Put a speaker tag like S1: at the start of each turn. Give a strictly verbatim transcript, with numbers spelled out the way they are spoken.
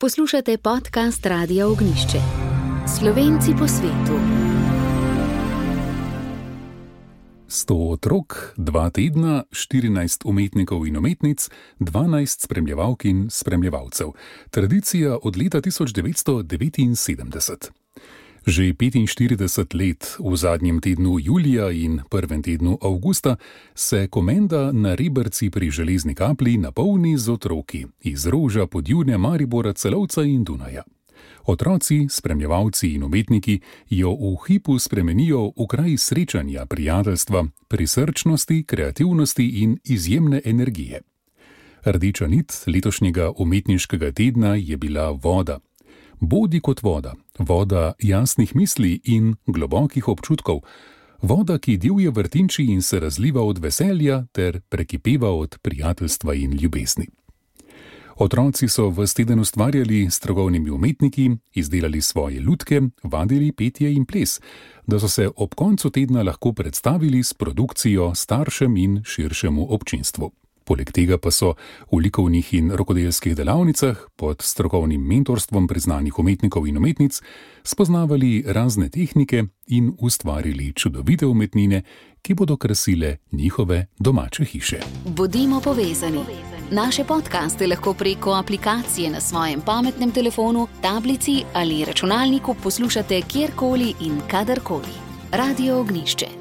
S1: Poslušate podcast Radia Ognjišče. Slovenci po svetu.
S2: sto otrok, dva tedna, štirinajst umetnikov in umetnic, dvanajst spremljevalk in spremljevalcev. Tradicija od leta tisoč devetsto devetinsedemdeset. Že petinštirideset let v zadnjem tednu julija in prvem tednu avgusta se Komenda na Reberci pri Železni Kapli napolni z otroki iz Roža, Podjune, Maribora, Celovca in Dunaja. Otroci, spremljevalci in umetniki jo v hipu spremenijo v kraj srečanja, prijateljstva, prisrčnosti, kreativnosti in izjemne energije. Rdeča nit letošnjega umetniškega tedna je bila voda. Bodi kot voda, voda jasnih misli in globokih občutkov, voda, ki divje vrtinči in se razliva od veselja ter prekipeva od prijateljstva in ljubezni. Otroci so ves teden ustvarjali s strokovnimi umetniki, izdelali svoje lutke, vadili petje in ples, da so se ob koncu tedna lahko predstavili s produkcijo staršem in širšemu občinstvu. Poleg tega pa so v likovnih in rokodelskih delavnicah pod strokovnim mentorstvom priznanih umetnikov in umetnic spoznavali razne tehnike in ustvarili čudovite umetnine, ki bodo krasile njihove domače hiše.
S1: Bodimo povezani. Naše podcaste lahko preko aplikacije na svojem pametnem telefonu, tablici ali računalniku poslušate kjerkoli in kadarkoli. Radio Ognjišče.